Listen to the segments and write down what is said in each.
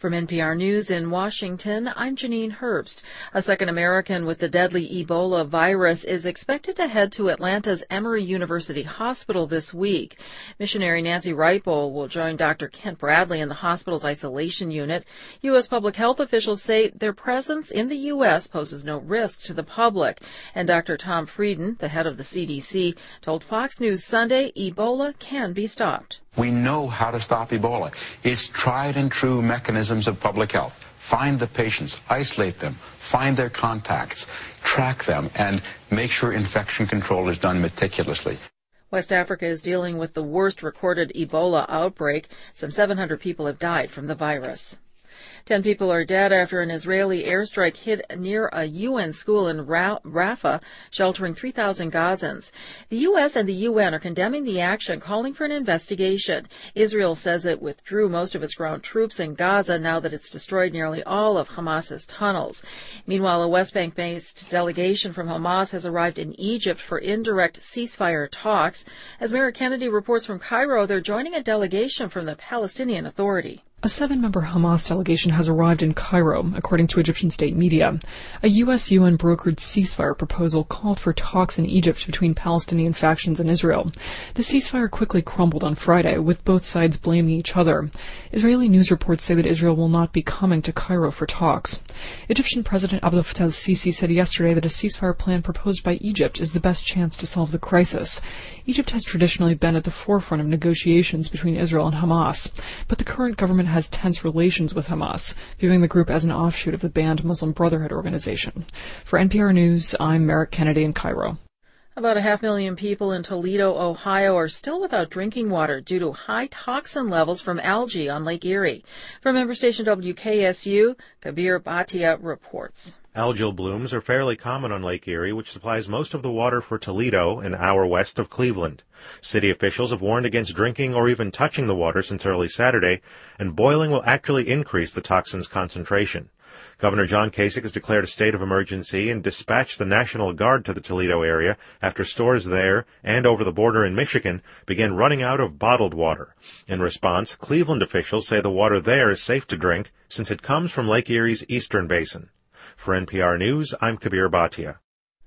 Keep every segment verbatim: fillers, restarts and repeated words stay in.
From N P R News in Washington, I'm Janine Herbst. A second American with the deadly Ebola virus is expected to head to Atlanta's Emory University Hospital this week. Missionary Nancy Wright-Bowl will join Doctor Kent Bradley in the hospital's isolation unit. U S public health officials say their presence in the U S poses no risk to the public. And Doctor Tom Frieden, the head of the C D C, told Fox News Sunday Ebola can be stopped. We know how to stop Ebola. It's tried and true mechanisms of public health. Find the patients, isolate them, find their contacts, track them, and make sure infection control is done meticulously. West Africa is dealing with the worst recorded Ebola outbreak. Some seven hundred people have died from the virus. Ten people are dead after an Israeli airstrike hit near a U N school in Rafah, sheltering three thousand Gazans. The U S and the U N are condemning the action, calling for an investigation. Israel says it withdrew most of its ground troops in Gaza now that it's destroyed nearly all of Hamas's tunnels. Meanwhile, a West Bank-based delegation from Hamas has arrived in Egypt for indirect ceasefire talks. As Mara Kennedy reports from Cairo, they're joining a delegation from the Palestinian Authority. A seven-member Hamas delegation has arrived in Cairo, according to Egyptian state media. A U S U N brokered ceasefire proposal called for talks in Egypt between Palestinian factions and Israel. The ceasefire quickly crumbled on Friday, with both sides blaming each other. Israeli news reports say that Israel will not be coming to Cairo for talks. Egyptian President Abdel Fattah al-Sisi said yesterday that a ceasefire plan proposed by Egypt is the best chance to solve the crisis. Egypt has traditionally been at the forefront of negotiations between Israel and Hamas, but the current government has tense relations with Hamas, viewing the group as an offshoot of the banned Muslim Brotherhood organization. For N P R News, I'm Merrick Kennedy in Cairo. About a half million people in Toledo, Ohio are still without drinking water due to high toxin levels from algae on Lake Erie. From member station W K S U, Kabir Bhatia reports. Algal blooms are fairly common on Lake Erie, which supplies most of the water for Toledo, an hour west of Cleveland. City officials have warned against drinking or even touching the water since early Saturday, and boiling will actually increase the toxin's concentration. Governor John Kasich has declared a state of emergency and dispatched the National Guard to the Toledo area after stores there and over the border in Michigan began running out of bottled water. In response, Cleveland officials say the water there is safe to drink since it comes from Lake Erie's eastern basin. For N P R News, I'm Kabir Bhatia.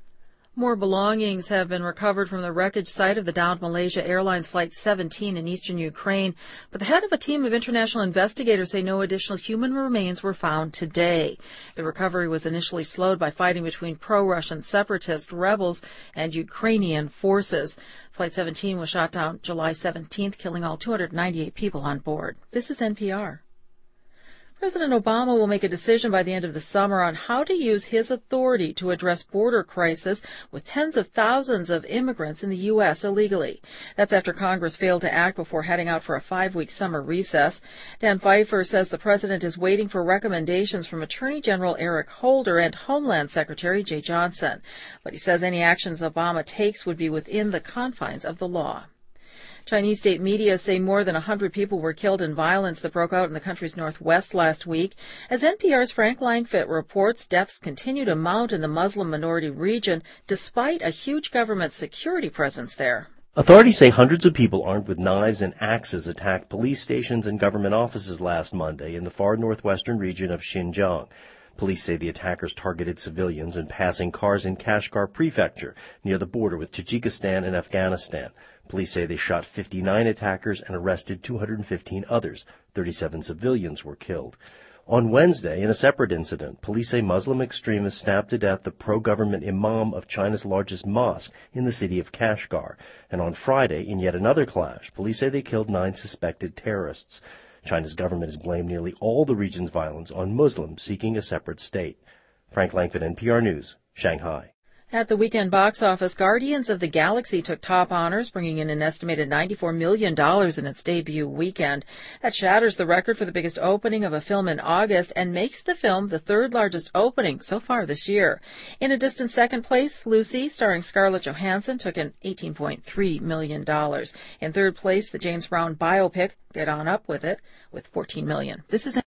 More belongings have been recovered from the wreckage site of the downed Malaysia Airlines Flight seventeen in eastern Ukraine, but the head of a team of international investigators say no additional human remains were found today. The recovery was initially slowed by fighting between pro-Russian separatist rebels and Ukrainian forces. Flight seventeen was shot down July seventeenth, killing all two hundred ninety-eight people on board. This is N P R. President Obama will make a decision by the end of the summer on how to use his authority to address border crisis with tens of thousands of immigrants in the U S illegally. That's after Congress failed to act before heading out for a five-week summer recess. Dan Pfeiffer says the president is waiting for recommendations from Attorney General Eric Holder and Homeland Secretary Jay Johnson. But he says any actions Obama takes would be within the confines of the law. Chinese state media say more than one hundred people were killed in violence that broke out in the country's northwest last week. As N P R's Frank Langfitt reports, deaths continue to mount in the Muslim minority region despite a huge government security presence there. Authorities say hundreds of people armed with knives and axes attacked police stations and government offices last Monday in the far northwestern region of Xinjiang. Police say the attackers targeted civilians and passing cars in Kashgar Prefecture near the border with Tajikistan and Afghanistan. Police say they shot fifty-nine attackers and arrested two hundred fifteen others. thirty-seven civilians were killed. On Wednesday, in a separate incident, police say Muslim extremists stabbed to death the pro-government imam of China's largest mosque in the city of Kashgar. And on Friday, in yet another clash, police say they killed nine suspected terrorists. China's government has blamed nearly all the region's violence on Muslims seeking a separate state. Frank Langford, N P R News, Shanghai. At the weekend box office, Guardians of the Galaxy took top honors, bringing in an estimated ninety-four million dollars in its debut weekend. That shatters the record for the biggest opening of a film in August and makes the film the third largest opening so far this year. In a distant second place, Lucy, starring Scarlett Johansson, took in eighteen point three million dollars. In third place, the James Brown biopic, Get On Up With It, with fourteen million dollars. This is